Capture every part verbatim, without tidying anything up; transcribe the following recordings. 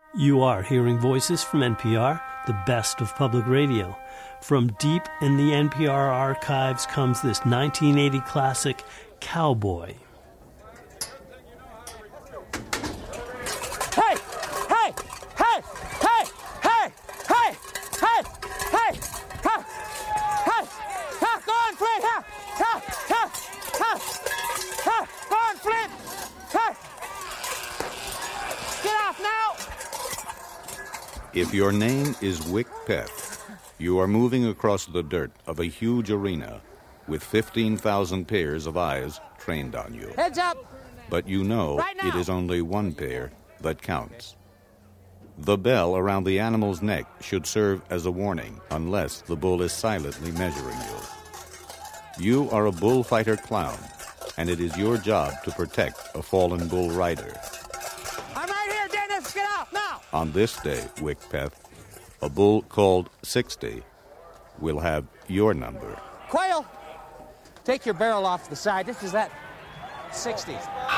You are hearing voices from N P R, the best of public radio. From deep in the N P R archives comes this nineteen eighty classic, Cowboy. Hey! Hey! Hey! Hey! Hey! Hey! Hey! Hey! Ha! Ha! Ha! Go on, Flint! Ha! Ha! Ha! Ha! Ha! Go on, Flint! Ha! Get off now! If your name is Wick Peth, you are moving across the dirt of a huge arena with fifteen thousand pairs of eyes trained on you. Heads up! But you know Right now. it is only one pair that counts. The bell around the animal's neck should serve as a warning unless the bull is silently measuring you. You are a bullfighter clown, and it is your job to protect a fallen bull rider. I'm right here, Dennis! Get off now! On this day, Wick Peth, a bull called sixty will have your number. Quail! Take your barrel off the side. This is that sixty.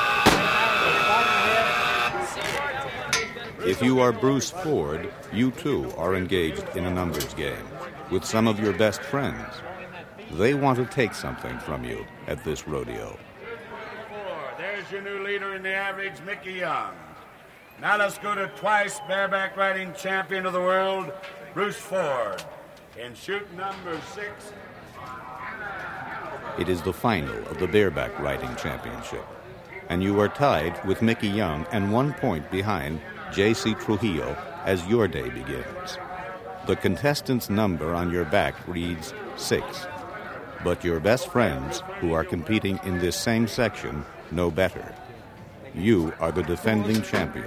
If you are Bruce Ford, you too are engaged in a numbers game with some of your best friends. They want to take something from you at this rodeo. There's your new leader in the average, Mickey Young. Now let's go to twice bareback riding champion of the world, Bruce Ford, in chute number six. It is the final of the bareback riding championship, and you are tied with Mickey Young and one point behind J C Trujillo as your day begins. The contestant's number on your back reads six, but your best friends who are competing in this same section know better. You are the defending champion.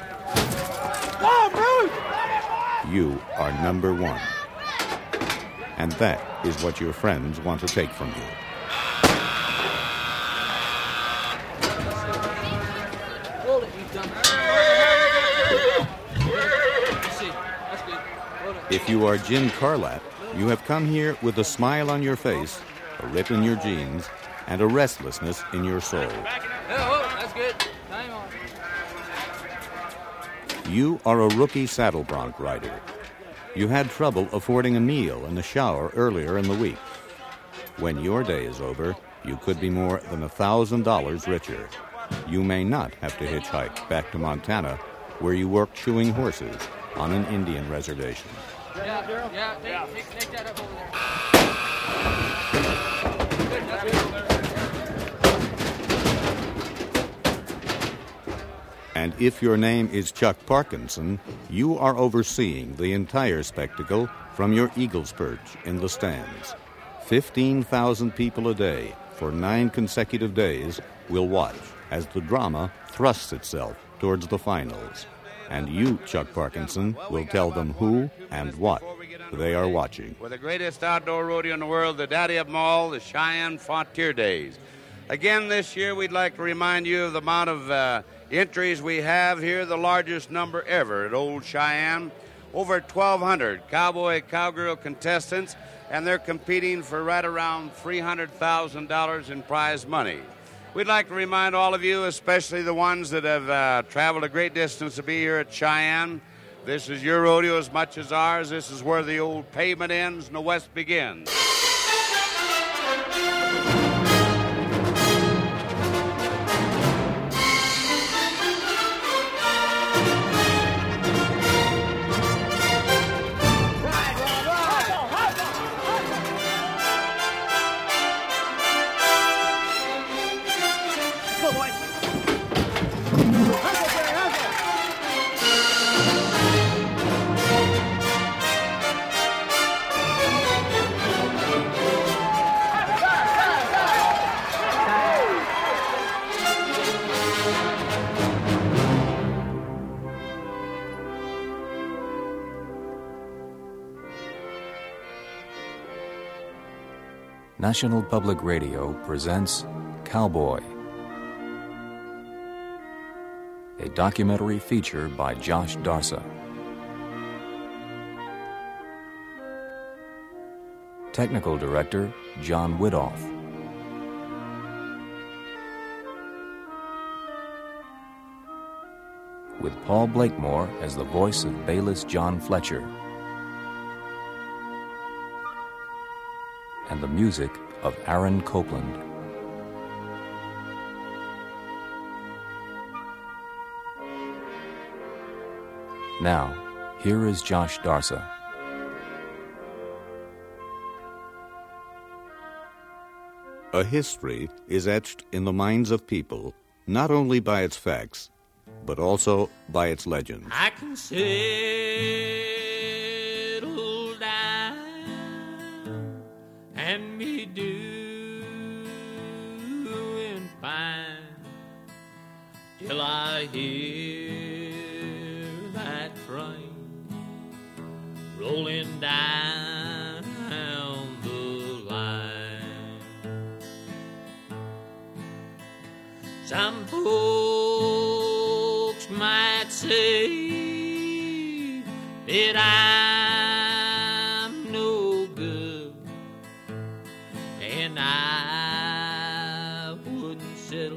You are number one. And that is what your friends want to take from you. If you are Jim Carlat, you have come here with a smile on your face, a rip in your jeans, and a restlessness in your soul. That's good. You are a rookie saddle bronc rider. You had trouble affording a meal and a shower earlier in the week. When your day is over, you could be more than a thousand dollars richer. You may not have to hitchhike back to Montana, where you work shoeing horses on an Indian reservation. Yeah, yeah, take, take, take that up over there. Good, that's good. And if your name is Chuck Parkinson, you are overseeing the entire spectacle from your eagle's perch in the stands. fifteen thousand people a day for nine consecutive days will watch as the drama thrusts itself towards the finals. And you, Chuck Parkinson, will tell them who and what they are watching. For the greatest outdoor rodeo in the world, the daddy of them all, the Cheyenne Frontier Days. Again, this year, we'd like to remind you of the amount of uh, entries we have here, the largest number ever at Old Cheyenne. Over twelve hundred cowboy, cowgirl contestants, and they're competing for right around three hundred thousand dollars in prize money. We'd like to remind all of you, especially the ones that have uh, traveled a great distance to be here at Cheyenne, this is your rodeo as much as ours. This is where the old pavement ends and the West begins. National Public Radio presents Cowboy, a documentary feature by Josh Darsa. Technical Director, John Widoff. with Paul Blakemore as the voice of Bayless John Fletcher, and the music of Aaron Copland. Now, here is Josh Darsa. A history is etched in the minds of people not only by its facts, but also by its legends. I can settle down and be doing fine till I hear that train rolling down the line. Some folks might say that I'm no good, and I wouldn't settle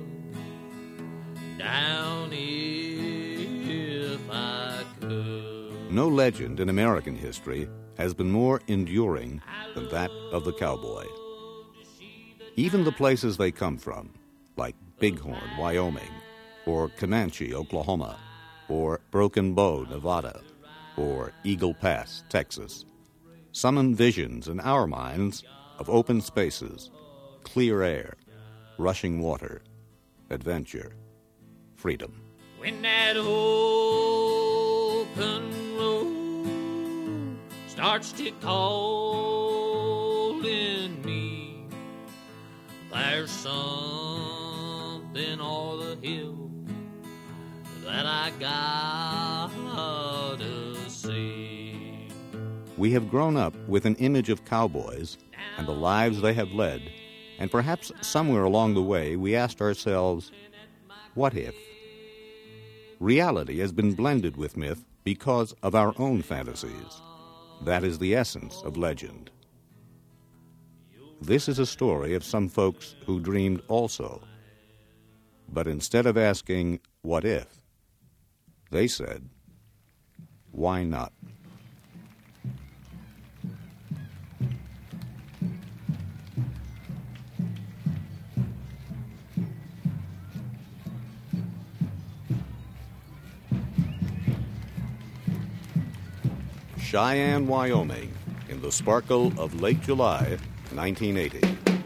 down if I could. No legend in American history has been more enduring than that of the cowboy. Even the places they come from, like Bighorn, Wyoming, or Comanche, Oklahoma, or Broken Bow, Nevada, or Eagle Pass, Texas, summon visions in our minds of open spaces, clear air, rushing water, adventure, freedom. When that open road starts to calling me, there's something on the hill that I gotta see. We have grown up with an image of cowboys and the lives they have led, and perhaps somewhere along the way we asked ourselves, what if? Reality has been blended with myth because of our own fantasies. That is the essence of legend. This is a story of some folks who dreamed also. But instead of asking, what if? They said, why not? Cheyenne, Wyoming, in the sparkle of late July, nineteen eighty.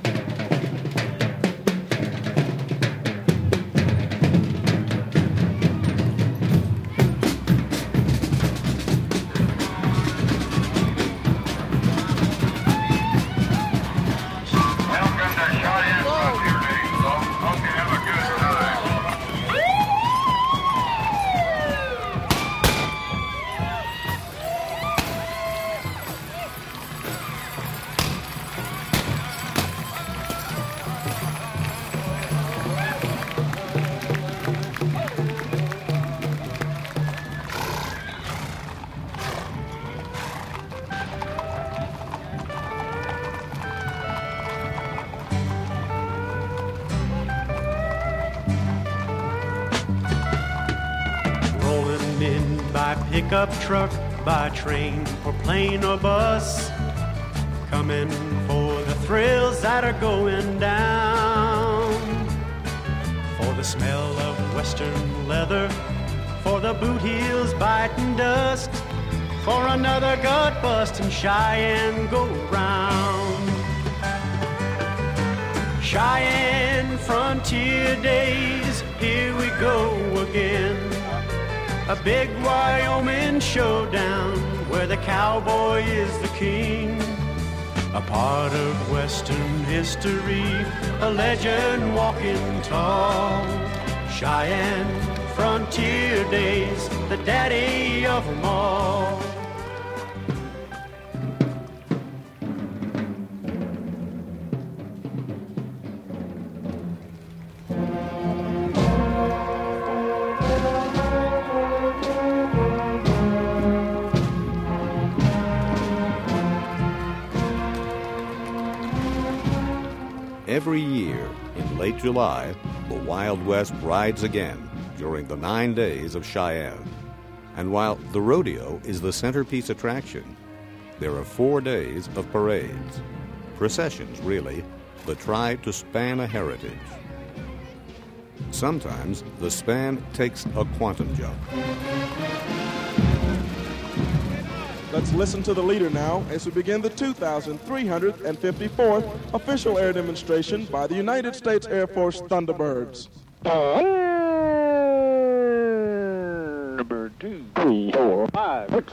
Pickup truck, by train, or plane or bus, coming for the thrills that are going down, for the smell of western leather, for the boot heels biting dust, for another gut bust and Cheyenne go round. Cheyenne frontier days, here we go again. A big Wyoming showdown where the cowboy is the king. A part of Western history, a legend walking tall. Cheyenne frontier days, the daddy of them all. Every year, in late July, the Wild West rides again, during the nine days of Cheyenne. And while the rodeo is the centerpiece attraction, there are four days of parades. Processions, really, but try to span a heritage. Sometimes the span takes a quantum jump. Let's listen to the leader now as we begin the two thousand three hundred fifty-fourth official air demonstration by the United States Air Force Thunderbirds. Number two, three, four, five, six.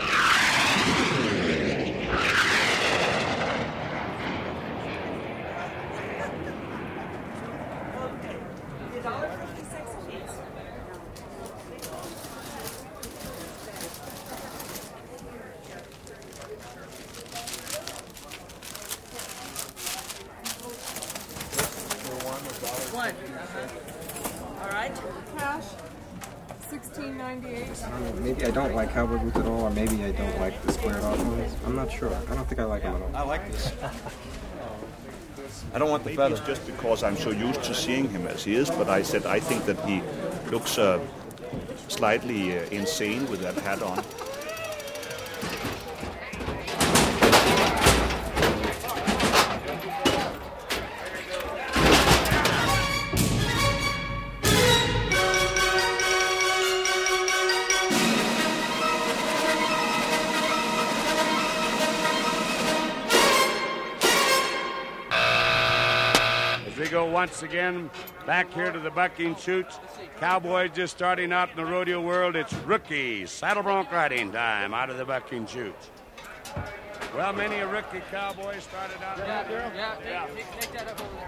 One. Uh-huh. All right. Cash. sixteen ninety-eight. I don't know, maybe I don't like cowboy boots at all, or maybe I don't like the squared off ones. I'm not sure. I don't think I like them at all. I like this. I don't want the Maybe feather. it's just because I'm so used to seeing him as he is, but I said I think that he looks uh, slightly uh, insane with that hat on. We go once again back here to the bucking chutes. Cowboys just starting out in the rodeo world. It's rookie saddle bronc riding time out of the bucking chutes. Well, many a rookie cowboy started out. Yeah, there. yeah, take, Yeah. Take, take that up over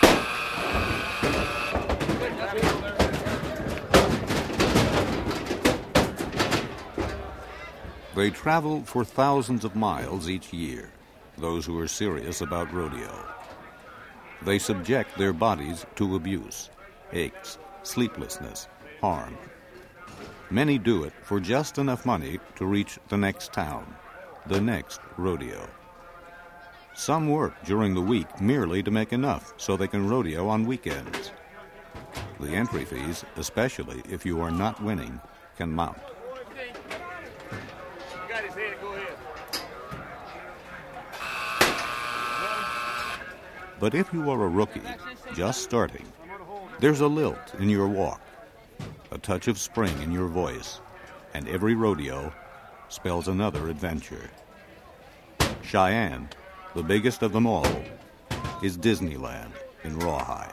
there. They travel for thousands of miles each year, those who are serious about rodeo. They subject their bodies to abuse, aches, sleeplessness, harm. Many do it for just enough money to reach the next town, the next rodeo. Some work during the week merely to make enough so they can rodeo on weekends. The entry fees, especially if you are not winning, can mount. Got his head, go ahead. But if you are a rookie, just starting, there's a lilt in your walk, a touch of spring in your voice, and every rodeo spells another adventure. Cheyenne, the biggest of them all, is Disneyland in Rawhide.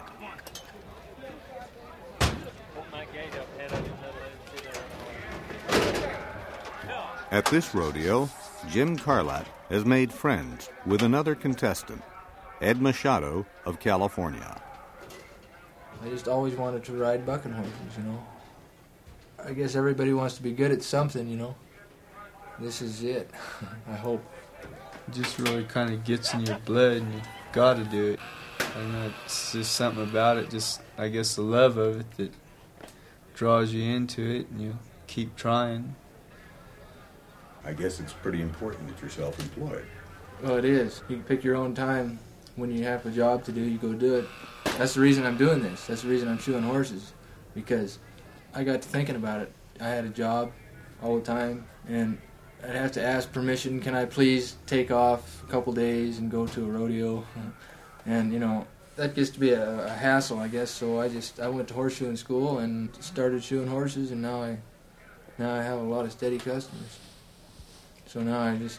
At this rodeo, Jim Carlat has made friends with another contestant, Ed Machado of California. I just always wanted to ride bucking horses, you know. I guess everybody wants to be good at something, you know. This is it, I hope. It just really kind of gets in your blood, and you got to do it. I don't know, it's just something about it, just, I guess, the love of it that draws you into it, and you keep trying. I guess it's pretty important that you're self-employed. Well, it is. You can pick your own time. When you have a job to do, you go do it. That's the reason I'm doing this. That's the reason I'm shoeing horses, because I got to thinking about it. I had a job all the time, and I'd have to ask permission, can I please take off a couple days and go to a rodeo? And, you know, that gets to be a, a hassle, I guess, so I just, I went to horseshoeing school and started shoeing horses, and now I, now I have a lot of steady customers. So now I just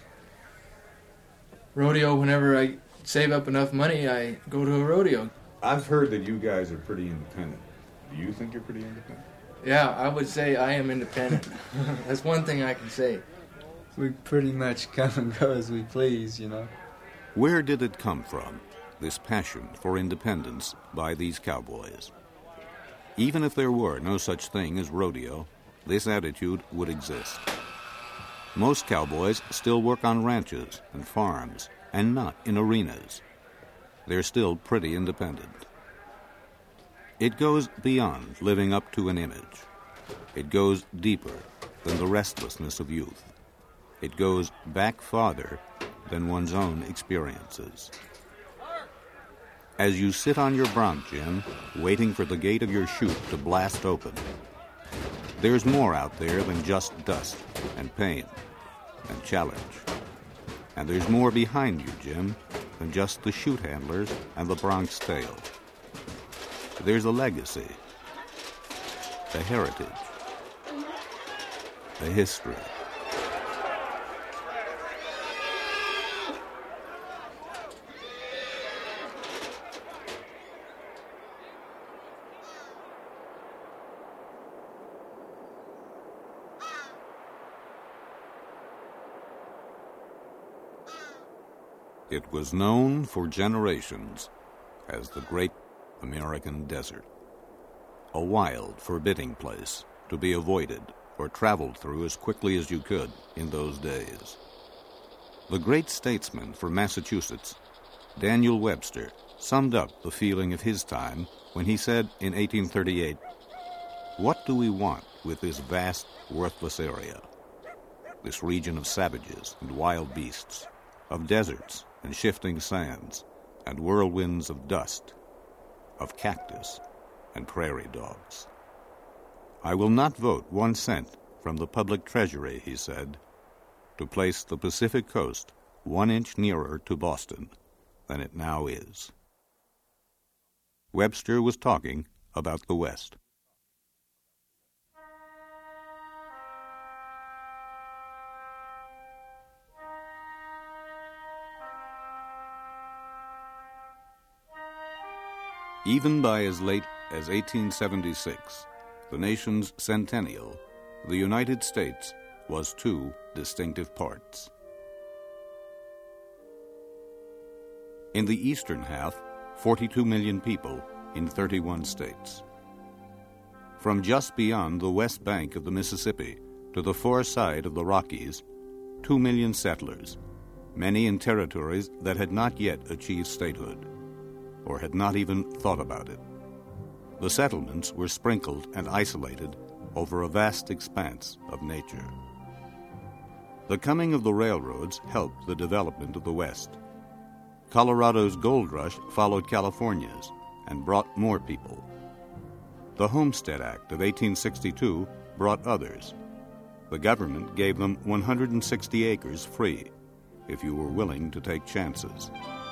rodeo whenever I save up enough money, I go to a rodeo. I've heard that you guys are pretty independent. Do you think you're pretty independent? Yeah, I would say I am independent. That's one thing I can say. We pretty much come and go as we please, you know. Where did it come from, this passion for independence by these cowboys? Even if there were no such thing as rodeo, this attitude would exist. Most cowboys still work on ranches and farms, and not in arenas. They're still pretty independent. It goes beyond living up to an image. It goes deeper than the restlessness of youth. It goes back farther than one's own experiences. As you sit on your bronc, Jim, waiting for the gate of your chute to blast open, There's more out there than just dust and pain and challenge. And there's more behind you, Jim, than just the shoot handlers and the Bronx Tale. There's a legacy, a heritage, a history. It was known for generations as the Great American Desert, a wild, forbidding place to be avoided or traveled through as quickly as you could in those days. The great statesman from Massachusetts, Daniel Webster, summed up the feeling of his time when he said in eighteen thirty-eight, "What do we want with this vast, worthless area? This region of savages and wild beasts, of deserts and shifting sands, and whirlwinds of dust, of cactus and prairie dogs. I will not vote one cent from the public treasury," he said, "to place the Pacific coast one inch nearer to Boston than it now is." Webster was talking about the West. Even by as late as eighteen seventy-six, the nation's centennial, the United States was two distinctive parts. In the eastern half, forty-two million people in thirty-one states. From just beyond the west bank of the Mississippi to the far side of the Rockies, two million settlers, many in territories that had not yet achieved statehood, or had not even thought about it. The settlements were sprinkled and isolated over a vast expanse of nature. The coming of the railroads helped the development of the West. Colorado's gold rush followed California's and brought more people. The Homestead Act of eighteen sixty-two brought others. The government gave them one hundred sixty acres free if you were willing to take chances.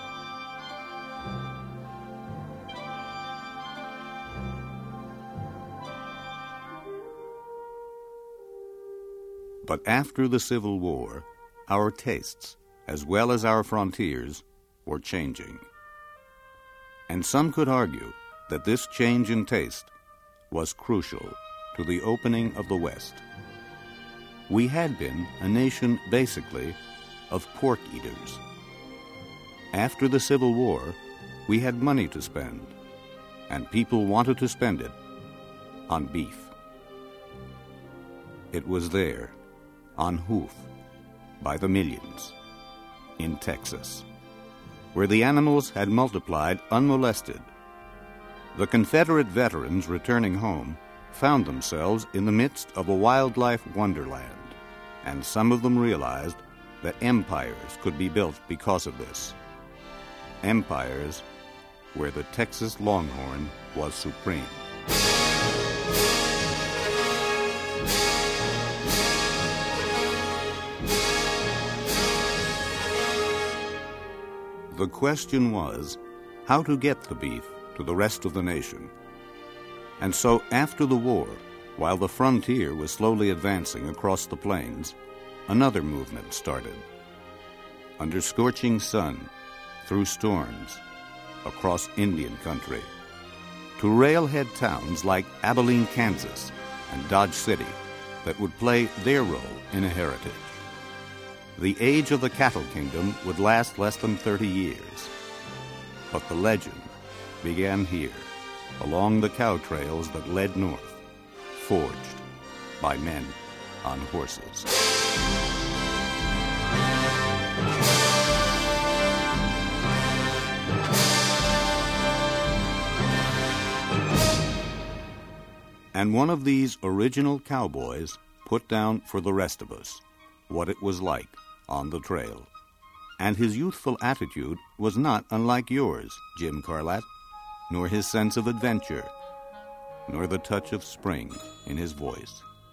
But after the Civil War, our tastes, as well as our frontiers, were changing. And some could argue that this change in taste was crucial to the opening of the West. We had been a nation, basically, of pork eaters. After the Civil War, we had money to spend, and people wanted to spend it on beef. It was there, on hoof, by the millions, in Texas, where the animals had multiplied unmolested. The Confederate veterans returning home found themselves in the midst of a wildlife wonderland, and some of them realized that empires could be built because of this. Empires where the Texas Longhorn was supreme. The question was how to get the beef to the rest of the nation. And so after the war, while the frontier was slowly advancing across the plains, another movement started. Under scorching sun, through storms, across Indian country, to railhead towns like Abilene, Kansas, and Dodge City that would play their role in a heritage. The age of the cattle kingdom would last less than thirty years. But the legend began here, along the cow trails that led north, forged by men on horses. And one of these original cowboys put down for the rest of us what it was like on the trail. And his youthful attitude was not unlike yours, Jim Carlat, nor his sense of adventure, nor the touch of spring in his voice.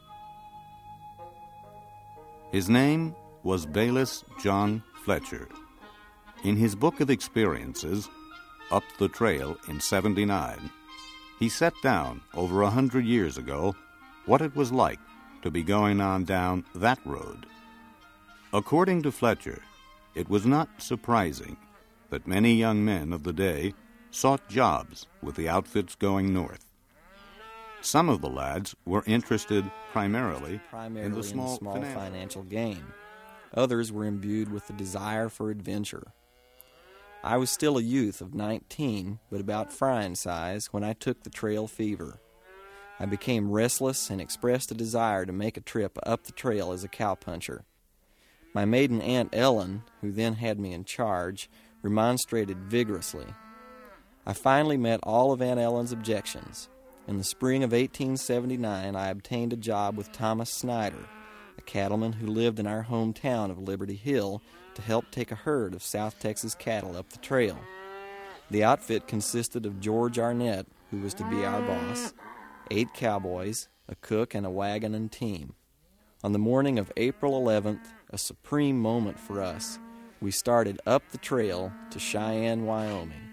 His name was Bayless John Fletcher. In his book of experiences, Up the Trail in seventy-nine, he set down over a hundred years ago what it was like to be going on down that road. According to Fletcher, it was not surprising that many young men of the day sought jobs with the outfits going north. Some of the lads were interested primarily, primarily in the small, in the small financial. financial gain. Others were imbued with the desire for adventure. I was still a youth of nineteen, but about frying size, when I took the trail fever. I became restless and expressed a desire to make a trip up the trail as a cowpuncher. My maiden Aunt Ellen, who then had me in charge, remonstrated vigorously. I finally met all of Aunt Ellen's objections. In the spring of eighteen seventy-nine, I obtained a job with Thomas Snyder, a cattleman who lived in our hometown of Liberty Hill, to help take a herd of South Texas cattle up the trail. The outfit consisted of George Arnett, who was to be our boss, eight cowboys, a cook, and a wagon and team. On the morning of April eleventh, a supreme moment for us, we started up the trail to Cheyenne, Wyoming.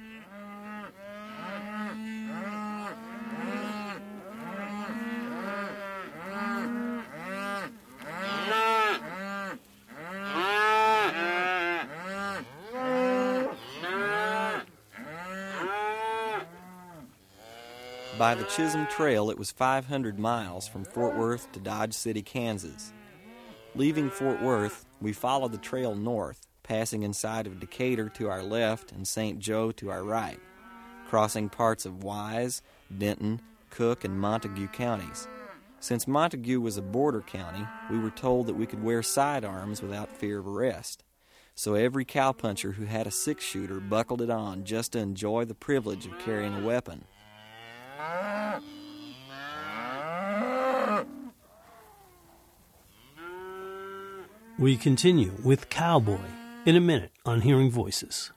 By the Chisholm Trail, it was five hundred miles from Fort Worth to Dodge City, Kansas. Leaving Fort Worth, we followed the trail north, passing inside of Decatur to our left and Saint Joe to our right, crossing parts of Wise, Denton, Cook, and Montague counties. Since Montague was a border county, we were told that we could wear sidearms without fear of arrest. So every cowpuncher who had a six-shooter buckled it on just to enjoy the privilege of carrying a weapon. We continue with Cowboy in a minute on Hearing Voices.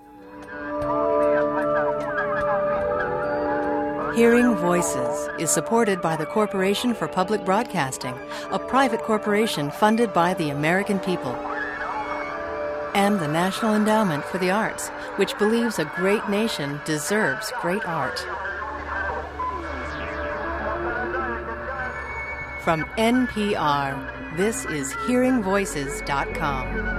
Hearing Voices is supported by the Corporation for Public Broadcasting, a private corporation funded by the American people, and the National Endowment for the Arts, which believes a great nation deserves great art. From N P R, this is hearing voices dot com.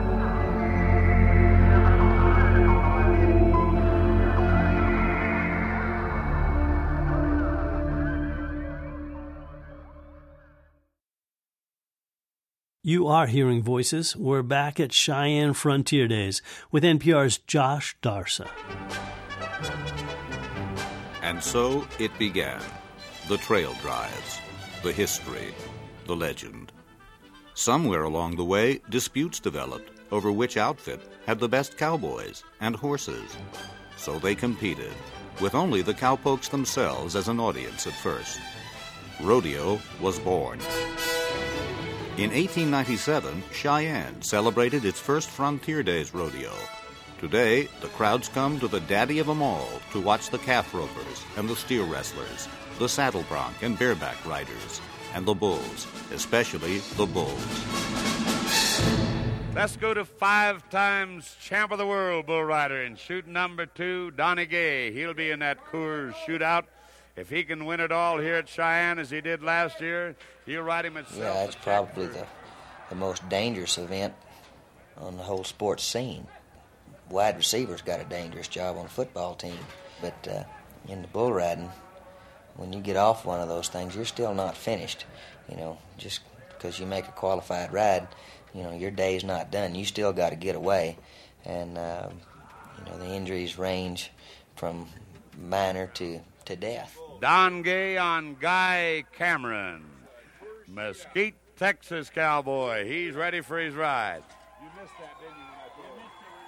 You are hearing Voices. We're back at Cheyenne Frontier Days with N P R's Josh Darsa. And so it began. The trail drives, the history, the legend. Somewhere along the way, disputes developed over which outfit had the best cowboys and horses. So they competed, with only the cowpokes themselves as an audience at first. Rodeo was born. In eighteen ninety-seven, Cheyenne celebrated its first Frontier Days rodeo. Today, the crowds come to the daddy of 'em all to watch the calf ropers and the steer wrestlers, the saddle bronc and bareback riders, and the bulls, especially the bulls. Let's go to five times champ of the world bull rider in shooting number two, Donnie Gay. He'll be in that Coors shootout. If he can win it all here at Cheyenne as he did last year, he'll ride him at Yeah, it's probably the, the most dangerous event on the whole sports scene. Wide receivers got a dangerous job on a football team, but uh, in the bull riding, when you get off one of those things, you're still not finished. You know, just because you make a qualified ride, you know, your day's not done. You still got to get away, and uh, you know the injuries range from minor to to death. Don Gay on Guy Cameron, Mesquite, Texas cowboy. He's ready for his ride. You missed that, didn't you?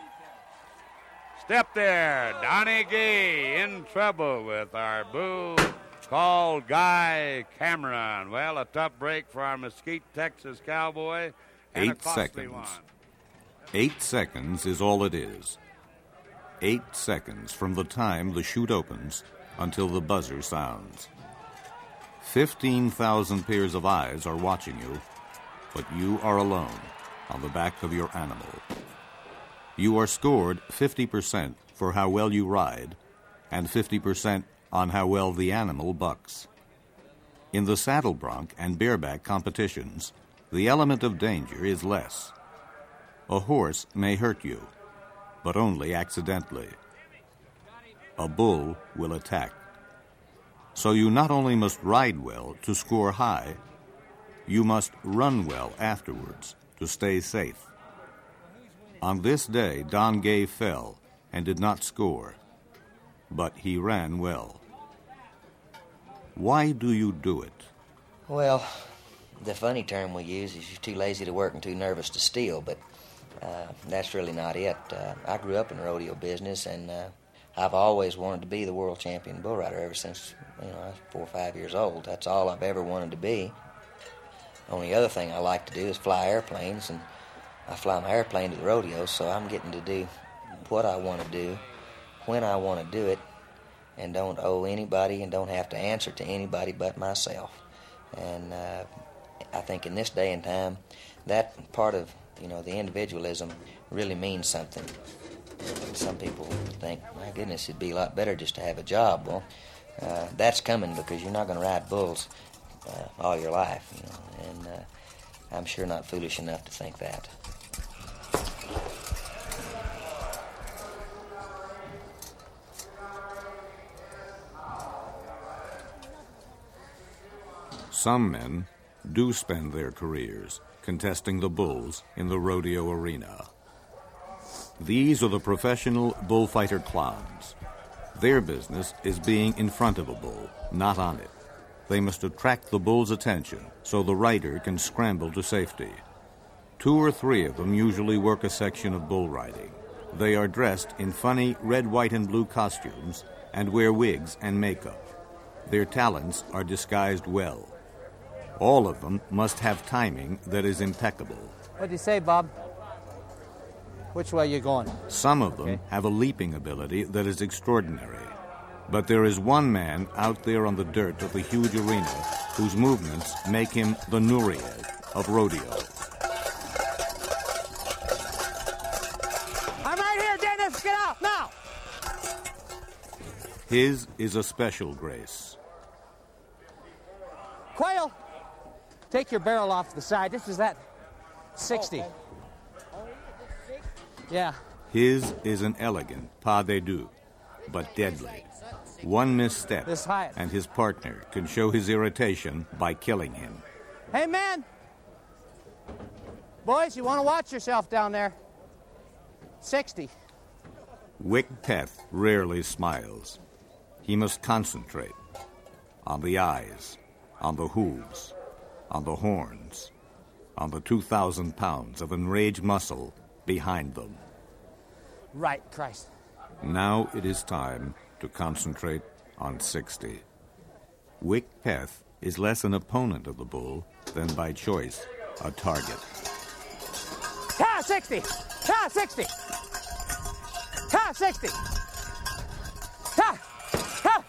Step there, Donnie Gay in trouble with our bull called Guy Cameron. Well, a tough break for our Mesquite, Texas cowboy. And Eight a costly seconds. one. Eight seconds is all it is. Eight seconds from the time the chute opens until the buzzer sounds. Fifteen thousand pairs of eyes are watching you, but you are alone on the back of your animal. You are scored fifty percent for how well you ride and fifty percent on how well the animal bucks. In the saddle bronc and bareback competitions, the element of danger is less. A horse may hurt you, but only accidentally. A bull will attack. So you not only must ride well to score high, you must run well afterwards to stay safe. On this day, Don Gay fell and did not score, but he ran well. Why do you do it? Well, the funny term we use is you're too lazy to work and too nervous to steal, but uh, that's really not it. Uh, I grew up in the rodeo business, and uh, I've always wanted to be the world champion bull rider ever since, you know, I was four or five years old. That's all I've ever wanted to be. Only other thing I like to do is fly airplanes, and I fly my airplane to the rodeo, so I'm getting to do what I want to do, when I want to do it, and don't owe anybody and don't have to answer to anybody but myself. And uh, I think in this day and time, that part of, you know, the individualism really means something. Some people think, my goodness, it'd be a lot better just to have a job. Well, uh, that's coming because you're not going to ride bulls uh, all your life, you know, and uh, I'm sure not foolish enough to think that. Some men do spend their careers contesting the bulls in the rodeo arena. These are the professional bullfighter clowns. Their business is being in front of a bull, not on it. They must attract the bull's attention so the rider can scramble to safety. Two or three of them usually work a section of bull riding. They are dressed in funny red, white, and blue costumes and wear wigs and makeup. Their talents are disguised well. All of them must have timing that is impeccable. What do you say, Bob? Which way you going? Some of them okay. have a leaping ability that is extraordinary. But there is one man out there on the dirt of the huge arena whose movements make him the Nureyev of rodeo. I'm right here, Dennis! Get out, now! His is a special grace. Quail, take your barrel off the side. This is that sixty. Yeah. His is an elegant pas de deux, but deadly. One misstep, and his partner can show his irritation by killing him. Hey, man! Boys, you want to watch yourself down there. sixty. Wick Peth rarely smiles. He must concentrate on the eyes, on the hooves, on the horns, on the two thousand pounds of enraged muscle behind them. Right, Christ. Now it is time to concentrate on sixty. Wick Peth is less an opponent of the bull than by choice a target. Ha, sixty! Ha, sixty! Ha, sixty! Ha! Ha!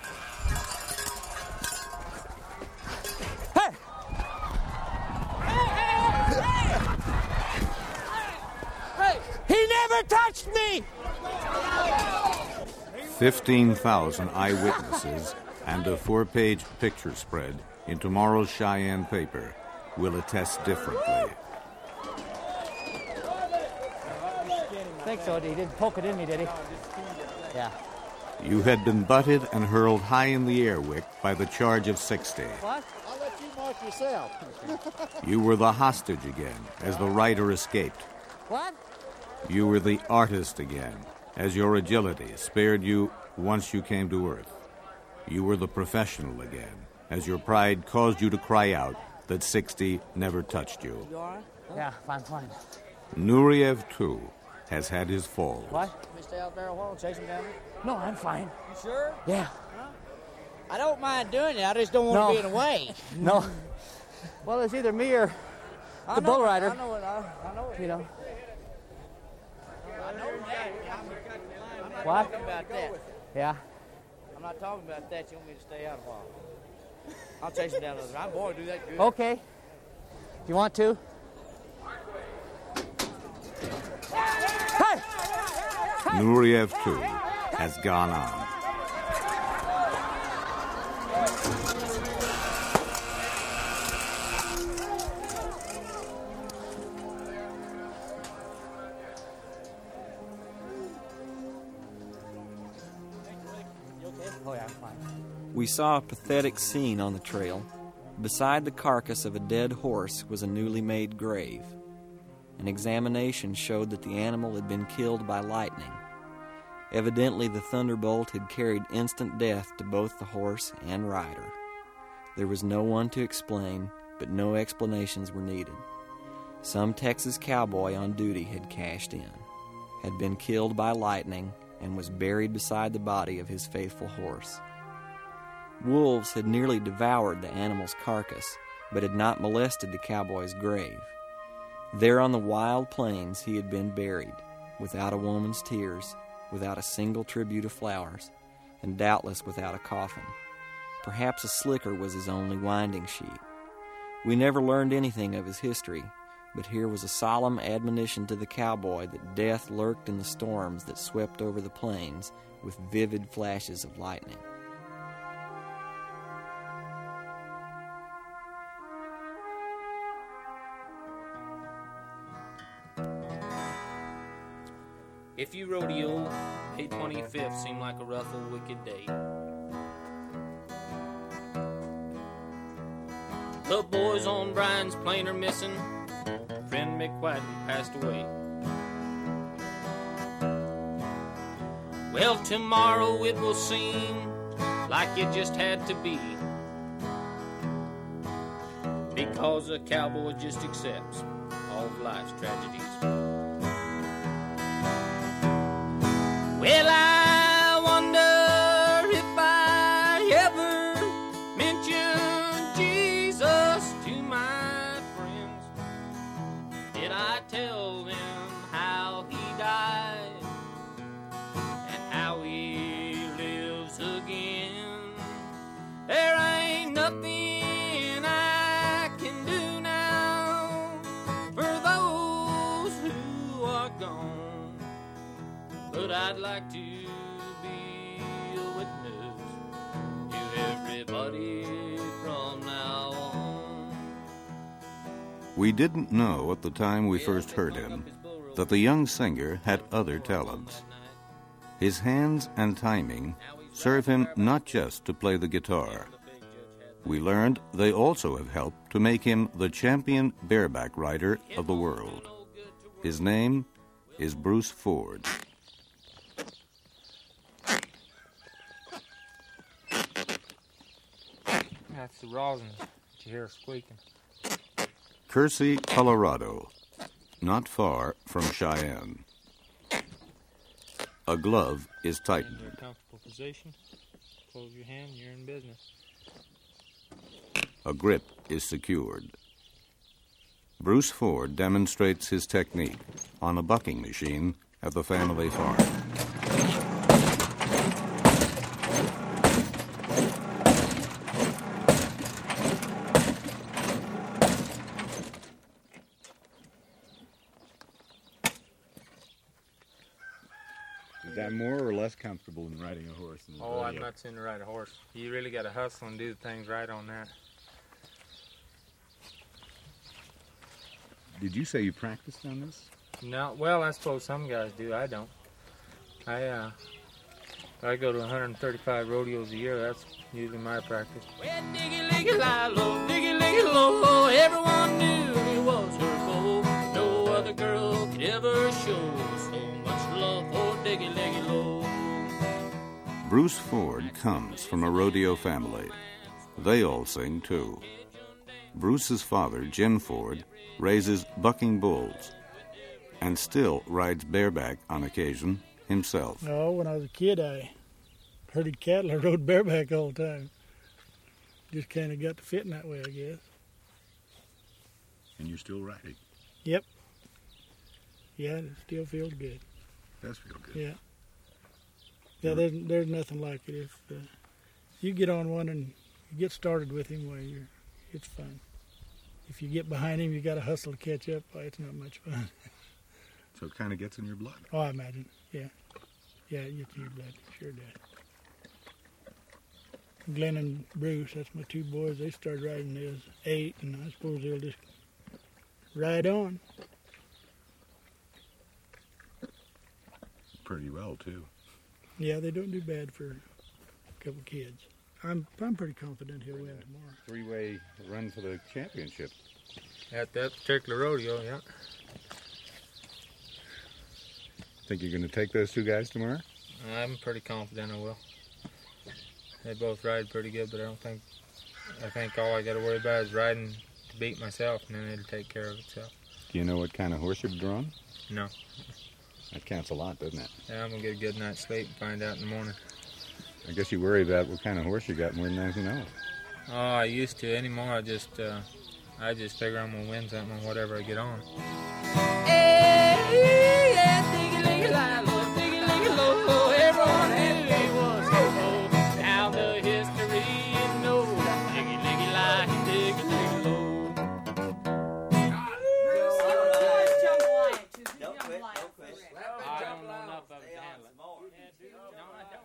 Hey! He never touched me! fifteen thousand eyewitnesses and a four-page picture spread in tomorrow's Cheyenne paper will attest differently. I think so. He didn't poke it in me, did he? Yeah. You had been butted and hurled high in the air, Wick, by the charge of sixty. What? I'll let you mark yourself. You were the hostage again as the rider escaped. What? You were the artist again, as your agility spared you once you came to earth. You were the professional again, as your pride caused you to cry out that sixty never touched you. You all right? Yeah, fine, fine. Nureyev, too, has had his fall. What? Let me stay out there a while and chase him down there? No, I'm fine. You sure? Yeah. Huh? I don't mind doing it. I just don't want no. to be in the way. No. Well, it's either me or the I know, bull rider. I know it. I, I know it. You know. I know that. I'm not What? talking about that. Yeah. I'm not talking about that. You want me to stay out a while. I'll chase him down the other. I'm going to do that good. Okay. You want to? Nureyev, too, has gone on. We saw a pathetic scene on the trail. Beside the carcass of a dead horse was a newly made grave. An examination showed that the animal had been killed by lightning. Evidently, the thunderbolt had carried instant death to both the horse and rider. There was no one to explain, but no explanations were needed. Some Texas cowboy on duty had cashed in, had been killed by lightning, and was buried beside the body of his faithful horse. Wolves had nearly devoured the animal's carcass, but had not molested the cowboy's grave. There on the wild plains he had been buried, without a woman's tears, without a single tribute of flowers, and doubtless without a coffin. Perhaps a slicker was his only winding sheet. We never learned anything of his history, but here was a solemn admonition to the cowboy that death lurked in the storms that swept over the plains with vivid flashes of lightning. If you rodeo, May twenty-fifth seemed like a rough old wicked day. The boys on Brian's plane are missing. Friend Mick Whiteley passed away. Well, tomorrow it will seem like it just had to be, because a cowboy just accepts all of life's tragedies. Well, I wonder if I ever mentioned Jesus to my friends. Did I tell them how he died and how he lives again? There ain't nothing I can do now for those who are gone. But I'd like to be a witness to everybody from now on. We didn't know at the time we first heard him that the young singer had other talents. His hands and timing serve him not just to play the guitar. We learned they also have helped to make him the champion bareback rider of the world. His name is Bruce Ford. That's the rosin that you hear squeaking. Kersey, Colorado, not far from Cheyenne. A glove is tightened. In your comfortable position, close your hand, you're in business. A grip is secured. Bruce Ford demonstrates his technique on a bucking machine at the family farm. Is that more or less comfortable than riding a horse? In the Oh, I'm rodeo? not saying to ride a horse. You really got to hustle and do things right on that. Did you say you practiced on this? No, well, I suppose some guys do. I don't. I uh, I go to one hundred thirty-five rodeos a year. That's usually my practice. Well, diggy, liggy, lie low, diggy, liggy, low. Everyone knew he was her foe. No other girl could ever show so much love for diggy, liggy, low. Bruce Ford comes from a rodeo family. They all sing, too. Bruce's father, Jim Ford, raises bucking bulls and still rides bareback on occasion himself. No, when I was a kid, I herded cattle. I rode bareback all the time. Just kind of got to fitting that way, I guess. And you're still riding? Yep. Yeah, it still feels good. Does feel good. Yeah. Yeah, there's there's nothing like it. If uh, you get on one and you get started with him, well, you're, it's fun. If you get behind him, you got to hustle to catch up. Well, it's not much fun. So it kind of gets in your blood. Oh, I imagine. Yeah. Yeah, it gets your blood. Sure does. Glenn and Bruce, that's my two boys, they started riding when they was eight, and I suppose they'll just ride on. Pretty well, too. Yeah, they don't do bad for a couple kids. I'm I'm pretty confident he'll win tomorrow. Three-way run for the championship. At that particular rodeo, yeah. Think you're going to take those two guys tomorrow? I'm pretty confident I will. They both ride pretty good, but I don't think, I think all I got to worry about is riding to beat myself, and then it'll take care of itself. Do you know what kind of horse you've drawn? No. That counts a lot, doesn't it? Yeah, I'm going to get a good night's sleep and find out in the morning. I guess you worry about what kind of horse you got more than anything else. Oh, I used to. Anymore, I just, uh, I just figure I'm going to win something on whatever I get on. Hey, yeah, diggy-liggy-lie-lo, diggy-liggy-lo, everyone knew he was so. Now the history you know, diggy-liggy-lie, diggy-liggy-lo. Don't quit, don't quit. I don't know enough of it to handle it. No, I don't.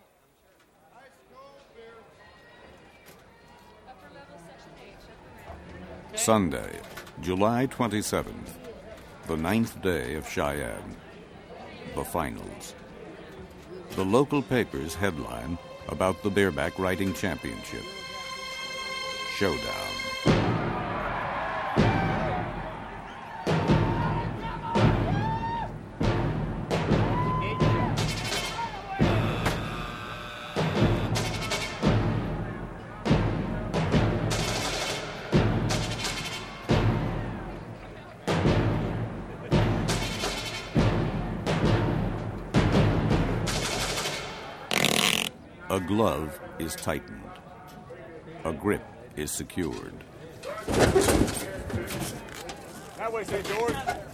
Sunday, July twenty-seventh, the ninth day of Cheyenne, the finals. The local papers headline about the bareback riding championship. Showdown. A glove is tightened. A grip is secured. That way, Saint George.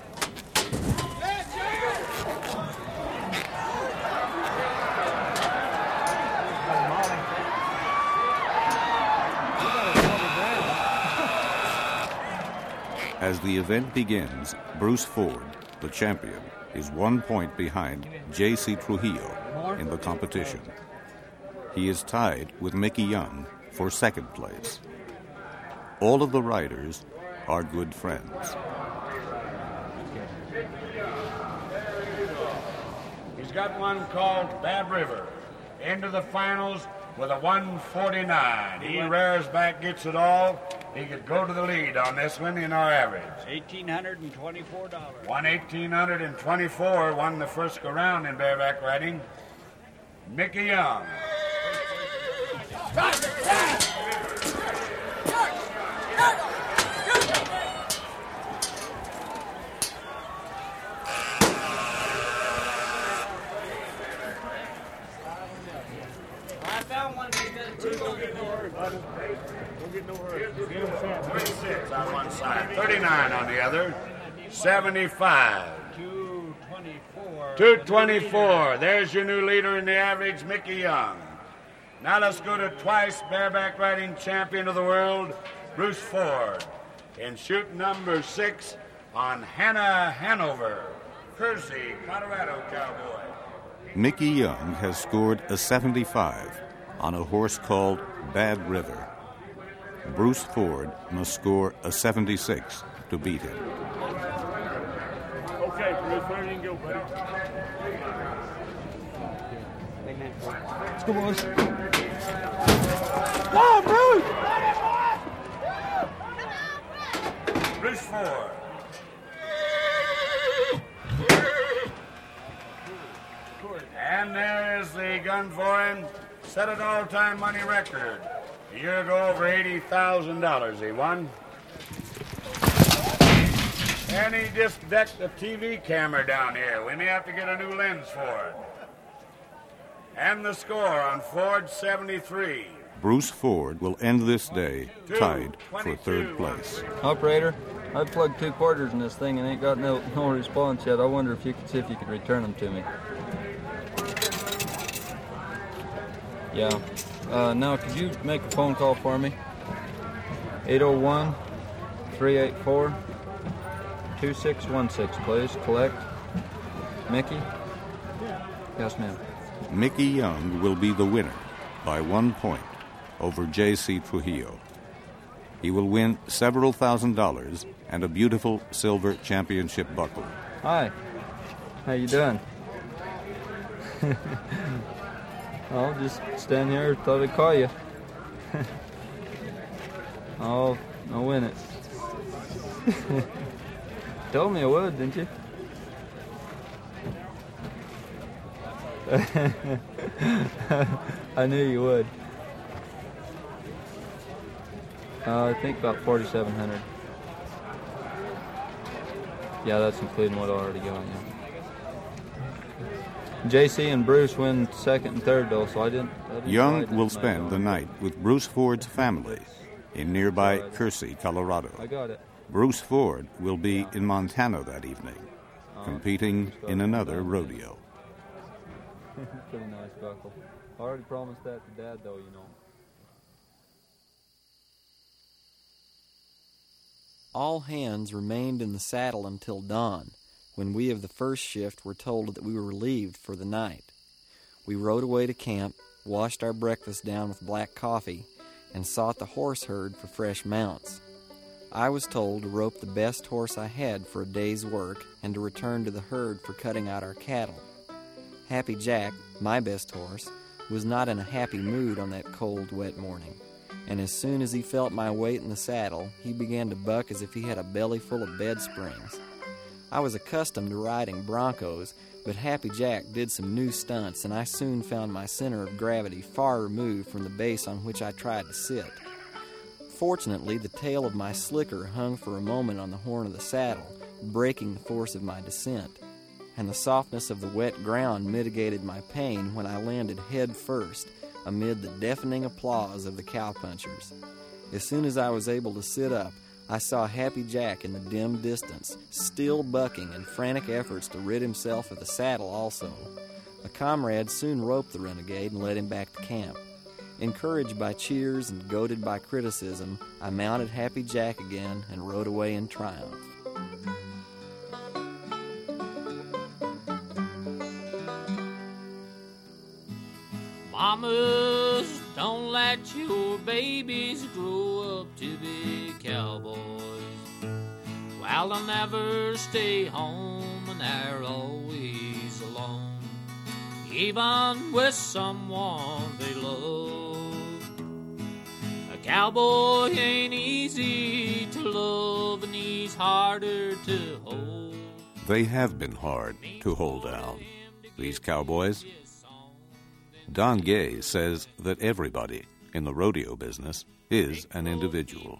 As the event begins, Bruce Ford, the champion, is one point behind J C Trujillo in the competition. He is tied with Mickey Young for second place. All of the riders are good friends. He's got one called Bad River. Into the finals with a one forty-nine. He rears back, gets it all. He could go to the lead on this one in our average. eighteen twenty-four dollars. One eighteen twenty-four won the first go round in bareback riding. Mickey Young. I found one that's got two. Don't get no hurry, buddy. Don't get no hurry. thirty-six on one side, thirty-nine on the other, seventy-five. two twenty-four. two twenty-four. There's your new leader in the average, Mickey Young. Now let's go to twice bareback riding champion of the world, Bruce Ford, in chute number six on Hannah Hanover, Kersey, Colorado cowboy. Mickey Young has scored a seventy-five on a horse called Bad River. Bruce Ford must score a seventy-six to beat him. Okay, Bruce, where you can go, buddy? Let's go, boys. Come on, Bruce! Bruce Ford. And there is the gun for him. Set an all-time money record. A year ago, over eighty thousand dollars he won. And he just decked the T V camera down here. We may have to get a new lens for it. And the score on Ford, seventy-three. Bruce Ford will end this day tied for third place. Operator, I plugged two quarters in this thing and ain't got no, no response yet. I wonder if you could see if you could return them to me. Yeah. Uh, now, could you make a phone call for me? eight oh one, three eight four, two six one six, please. Collect. Mickey? Yes, ma'am. Mickey Young will be the winner by one point over J C Trujillo. He will win several thousand dollars and a beautiful silver championship buckle. Hi. How you doing? I'll just stand here. Thought I'd call you. I'll, I'll win it. Told me I would, didn't you? I knew you would. Uh, I think about forty-seven hundred. Yeah, that's including what I already got. Yeah. J C and Bruce win second and third, though, so I didn't. I didn't Young will spend the night with Bruce Ford's family in nearby Kersey, Colorado. I got it. Bruce Ford will be in Montana that evening, competing in another rodeo. Pretty nice buckle. I already promised that to Dad, though, you know. All hands remained in the saddle until dawn, when we of the first shift were told that we were relieved for the night. We rode away to camp, washed our breakfast down with black coffee, and sought the horse herd for fresh mounts. I was told to rope the best horse I had for a day's work and to return to the herd for cutting out our cattle. Happy Jack, my best horse, was not in a happy mood on that cold, wet morning, and as soon as he felt my weight in the saddle, he began to buck as if he had a belly full of bed springs. I was accustomed to riding broncos, but Happy Jack did some new stunts, and I soon found my center of gravity far removed from the base on which I tried to sit. Fortunately, the tail of my slicker hung for a moment on the horn of the saddle, breaking the force of my descent, and the softness of the wet ground mitigated my pain when I landed head first amid the deafening applause of the cowpunchers. As soon as I was able to sit up, I saw Happy Jack in the dim distance, still bucking in frantic efforts to rid himself of the saddle also. A comrade soon roped the renegade and led him back to camp. Encouraged by cheers and goaded by criticism, I mounted Happy Jack again and rode away in triumph. Mamas, don't let your babies grow up to be cowboys. Well, they'll never stay home and they're always alone, even with someone they love. A cowboy ain't easy to love and he's harder to hold. They have been hard to hold down, these cowboys. Don Gay says that everybody in the rodeo business is an individual.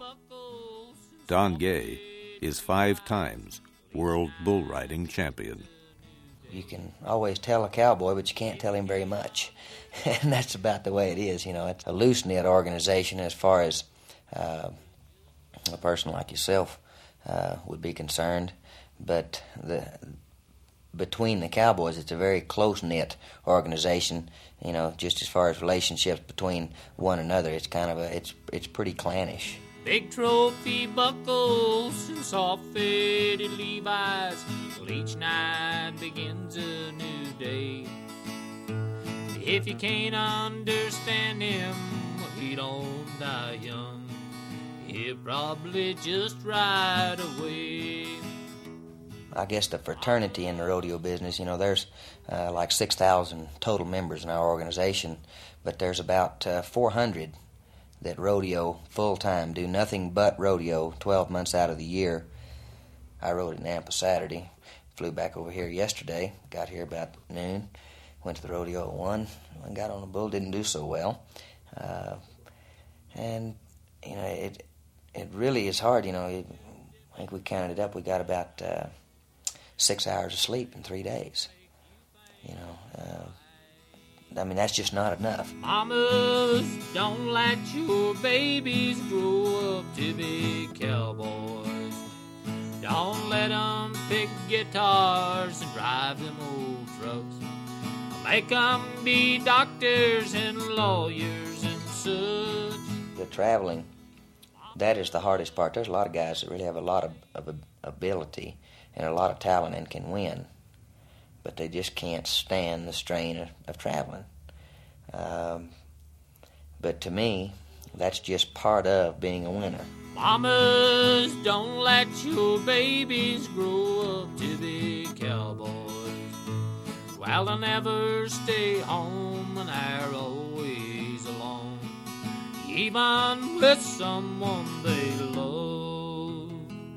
Don Gay is five times world bull riding champion. You can always tell a cowboy, but you can't tell him very much. And that's about the way it is. You know, it's a loose-knit organization as far as uh, a person like yourself uh, would be concerned. But the between the cowboys, it's a very close-knit organization. You know, just as far as relationships between one another, it's kind of a, it's it's pretty clannish. Big trophy buckles and soft-fitted Levi's. Well, each night begins a new day. If you can't understand him, he don't die young. He'll probably just ride away. I guess the fraternity in the rodeo business, you know, there's uh, like six thousand total members in our organization, but there's about uh, four hundred that rodeo full-time, do nothing but rodeo twelve months out of the year. I rode at Nampa Saturday, flew back over here yesterday, got here about noon, went to the rodeo at one, and got on a bull, didn't do so well. Uh, and, you know, it it really is hard, you know. It, I think we counted it up, we got about uh, six hours of sleep in three days. You know, uh, I mean, that's just not enough. Mamas, don't let your babies grow up to be cowboys. Don't let them pick guitars and drive them old trucks. Make them be doctors and lawyers and such. The traveling, that is the hardest part. There's a lot of guys that really have a lot of, of ability and a lot of talent and can win. but they just can't stand the strain of, of traveling. Um, but to me, that's just part of being a winner. Mamas, don't let your babies grow up to be cowboys. Well, they'll never stay home and they're always alone, even with someone they love.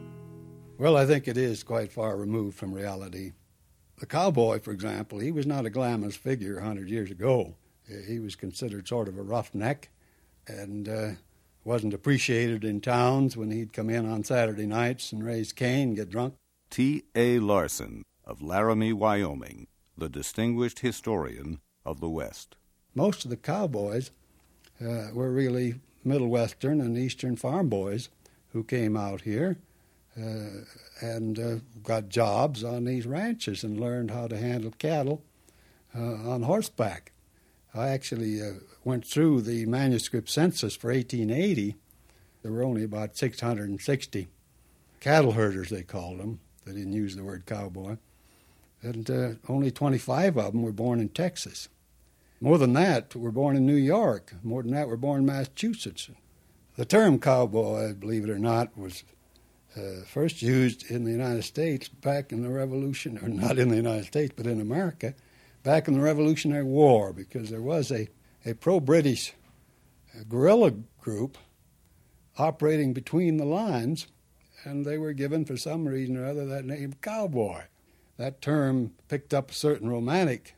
Well, I think it is quite far removed from reality. The cowboy, for example, he was not a glamorous figure a hundred years ago. He was considered sort of a roughneck and uh, wasn't appreciated in towns when he'd come in on Saturday nights and raise cane and get drunk. T A. Larson of Laramie, Wyoming, the distinguished historian of the West. Most of the cowboys uh, were really Middle Western and Eastern farm boys who came out here uh, and uh, got jobs on these ranches and learned how to handle cattle uh, on horseback. I actually uh, went through the manuscript census for eighteen eighty. There were only about six hundred sixty cattle herders, they called them. They didn't use the word cowboy. And uh, only twenty-five of them were born in Texas. More than that were born in New York. More than that were born in Massachusetts. The term cowboy, believe it or not, was uh, first used in the United States back in the Revolution, or not in the United States, but in America, back in the Revolutionary War, because there was a, a pro-British guerrilla group operating between the lines, and they were given, for some reason or other, that name cowboy. That term picked up a certain romantic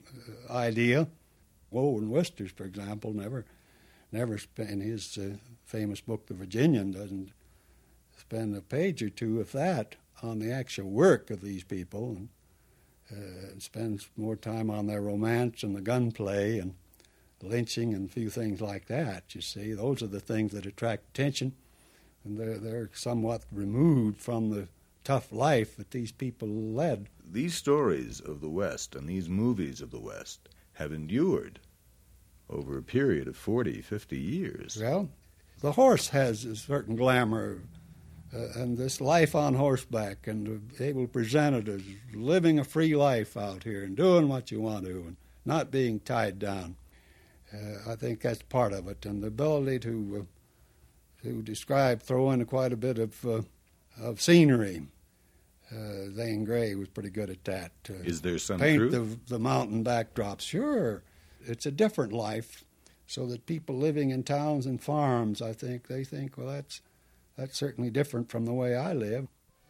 idea. Owen Wisters, for example, never, never spent, in his uh, famous book, The Virginian, doesn't spend a page or two, if that, on the actual work of these people, and uh, spends more time on their romance and the gunplay and lynching and a few things like that, you see. Those are the things that attract attention, and they're, they're somewhat removed from the tough life that these people led. These stories of the West and these movies of the West have endured over a period of forty, fifty years. Well, the horse has a certain glamour, uh, and this life on horseback, and to be able to present it as living a free life out here and doing what you want to and not being tied down. Uh, I think that's part of it, and the ability to uh, to describe, throw in quite a bit of uh, of scenery. Uh, Zane Grey was pretty good at that. Uh, Is there some paint truth? the the mountain backdrops. Sure, it's a different life. So that people living in towns and farms, I think they think, well, that's that's certainly different from the way I live.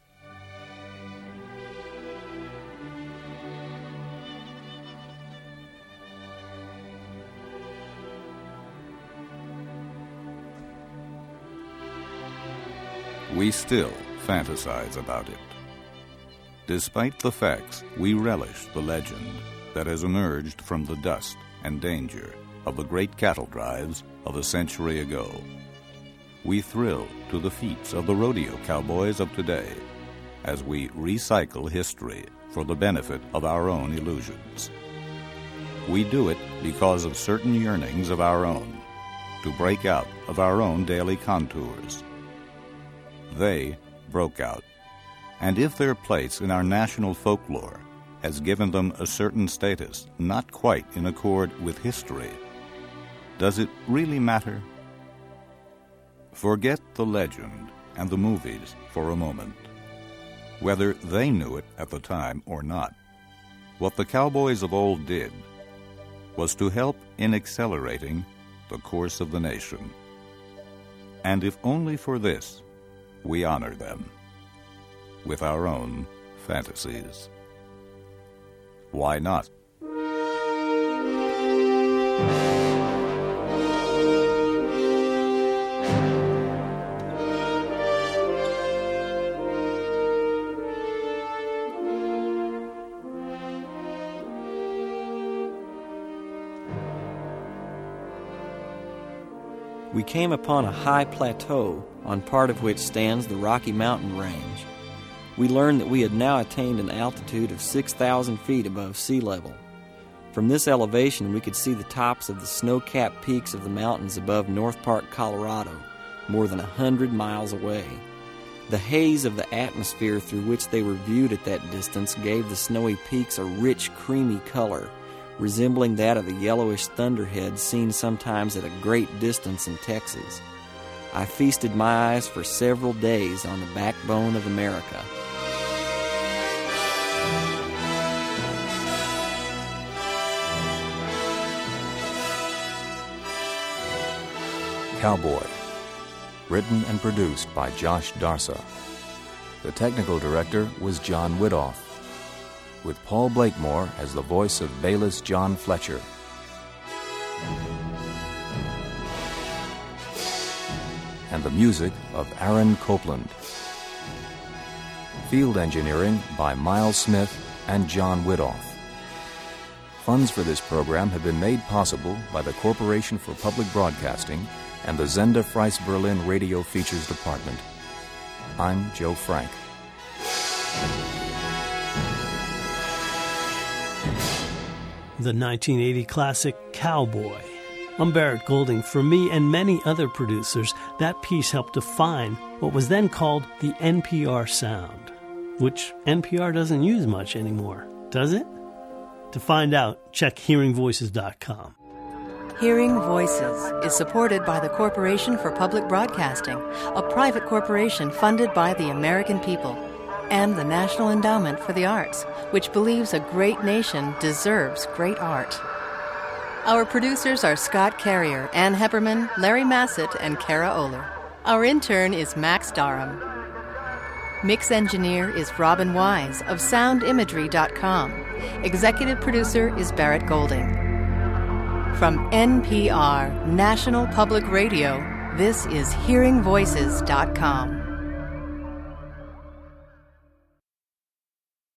We still fantasize about it. Despite the facts, we relish the legend that has emerged from the dust and danger of the great cattle drives of a century ago. We thrill to the feats of the rodeo cowboys of today as we recycle history for the benefit of our own illusions. We do it because of certain yearnings of our own, to break out of our own daily contours. They broke out, and if their place in our national folklore has given them a certain status not quite in accord with history, does it really matter? Forget the legend and the movies for a moment. Whether they knew it at the time or not, what the cowboys of old did was to help in accelerating the course of the nation. And if only for this, we honor them with our own fantasies. Why not? We came upon a high plateau on part of which stands the Rocky Mountain Range. We learned that we had now attained an altitude of six thousand feet above sea level. From this elevation, we could see the tops of the snow-capped peaks of the mountains above North Park, Colorado, more than a hundred miles away. The haze of the atmosphere through which they were viewed at that distance gave the snowy peaks a rich, creamy color, resembling that of the yellowish thunderheads seen sometimes at a great distance in Texas. I feasted my eyes for several days on the backbone of America. Cowboy, written and produced by Josh Darsa. The technical director was John Widoff, with Paul Blakemore as the voice of Bayless John Fletcher. And the music of Aaron Copeland. Field engineering by Miles Smith and John Widoff. Funds for this program have been made possible by the Corporation for Public Broadcasting and the Zenda Freiss Berlin Radio Features Department. I'm Joe Frank. The nineteen eighty classic Cowboy. I'm Barrett Golding. For me and many other producers, that piece helped define what was then called the N P R sound, which N P R doesn't use much anymore, does it? To find out, check hearing voices dot com. Hearing Voices is supported by the Corporation for Public Broadcasting, a private corporation funded by the American people, and the National Endowment for the Arts, which believes a great nation deserves great art. Our producers are Scott Carrier, Ann Hepperman, Larry Massett, and Kara Oler. Our intern is Max Darham. Mix engineer is Robin Wise of sound imagery dot com. Executive producer is Barrett Golding. From N P R, National Public Radio, this is hearing voices dot com.